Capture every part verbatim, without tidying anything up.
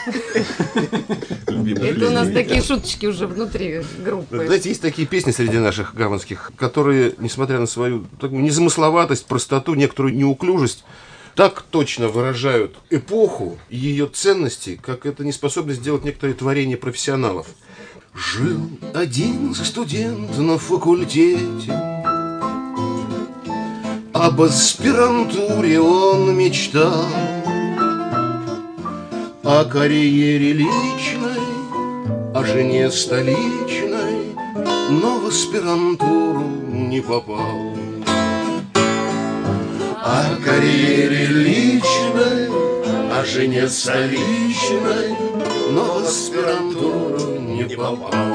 Это у нас такие шуточки уже внутри группы. Знаете, есть такие песни среди наших гаванских, которые, несмотря на свою такую незамысловатость, простоту, некоторую неуклюжесть, так точно выражают эпоху и ее ценности, как это не способны сделать некоторые творения профессионалов. Жил один студент на факультете, об аспирантуре он мечтал, о карьере личной, о жене столичной, но в аспирантуру не попал. О карьере личной, о жене столичной, но в аспирантуру не попал.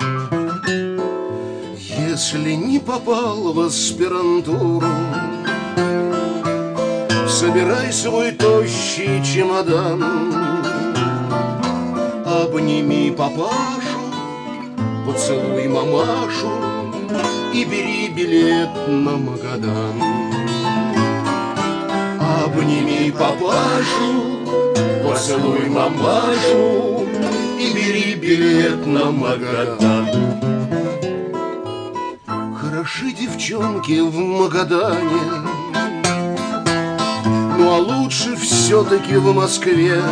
Если не попал в аспирантуру, собирай свой тощий чемодан, обними папашу, поцелуй мамашу и бери билет на Магадан. Обними папашу, поцелуй мамашу и бери билет на Магадан. Хороши девчонки в Магадане, ну а лучше все-таки в Москве,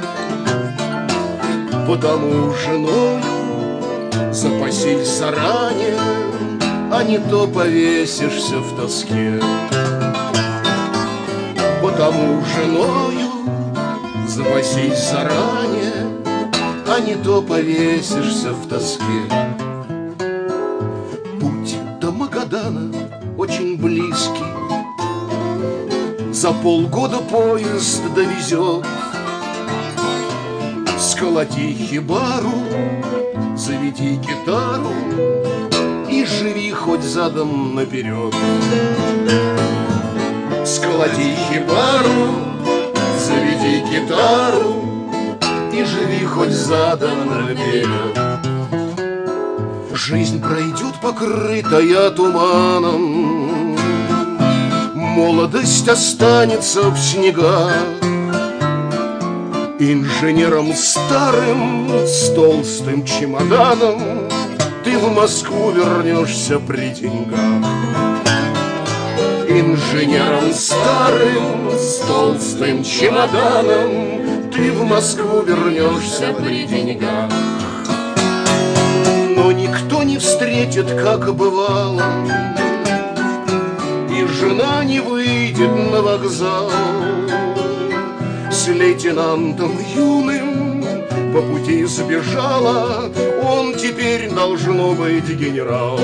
потому женою запасись заранее, а не то повесишься в тоске. Потому женою запасись заранее, а не то повесишься в тоске. Путь до Магадана очень близкий, за полгода поезд довезет. Сколоти хибару, заведи гитару и живи хоть задом наперед. Сколоти хибару, заведи гитару и живи хоть задом наперед. Жизнь пройдет покрытая туманом, молодость останется в снегах. Инженером старым с толстым чемоданом ты в Москву вернешься при деньгах. Инженером старым с толстым чемоданом ты в Москву вернешься при деньгах. Но никто не встретит, как бывало, и жена не выйдет на вокзал. С лейтенантом юным по пути сбежала, он теперь должно быть генерал.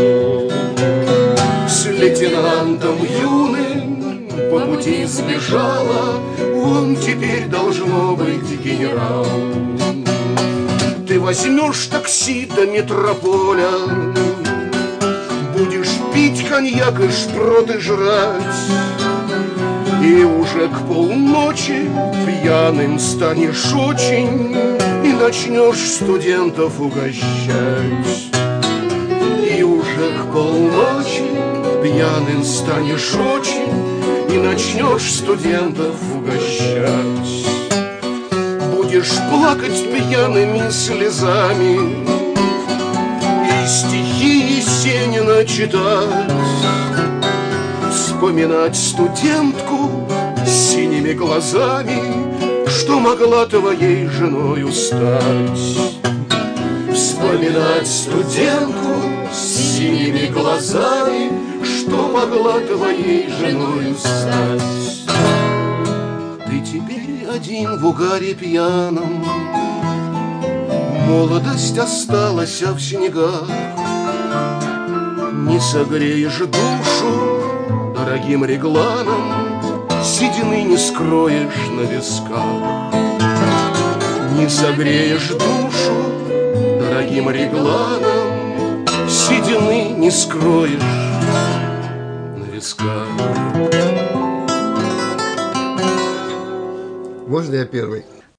С лейтенантом юным по пути сбежала, он теперь должно быть генерал. Ты возьмешь такси до метрополя, будешь пить коньяк и шпроты жрать, и уже к полночи пьяным станешь очень и начнешь студентов угощать. И уже к полночи пьяным станешь очень и начнешь студентов угощать. Будешь плакать пьяными слезами и стихи Есенина читать, вспоминать студентку с синими глазами, что могла твоей женою стать. Вспоминать студентку с синими глазами, что могла твоей женою стать. Ты теперь один в угаре пьяном, молодость осталась в снегах. Не согреешь душу дорогим регланом, седины не скроешь на висках. Не согреешь душу дорогим регланом, седины не скроешь на висках. Можно я первый?